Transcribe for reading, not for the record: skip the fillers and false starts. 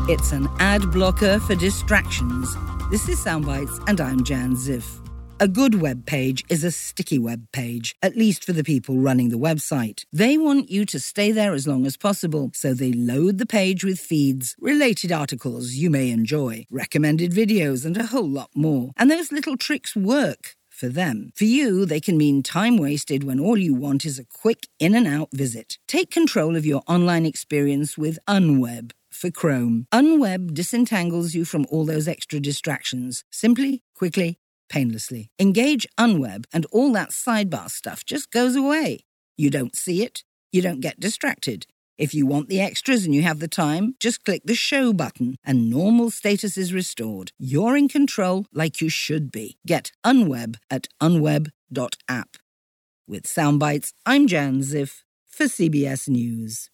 It's an ad blocker for distractions. This is Soundbites, and I'm Jan Ziff. A good web page is a sticky web page, at least for the people running the website. They want you to stay there as long as possible, so they load the page with feeds, related articles you may enjoy, recommended videos, and a whole lot more. And those little tricks work for them. For you, they can mean time wasted when all you want is a quick in-and-out visit. Take control of your online experience with Unweb for Chrome. Unweb disentangles you from all those extra distractions. Simply, quickly, painlessly. Engage Unweb and all that sidebar stuff just goes away. You don't see it. You don't get distracted. If you want the extras and you have the time, just click the show button and normal status is restored. You're in control like you should be. Get Unweb at unweb.app. With Soundbites, I'm Jan Ziff for CBS News.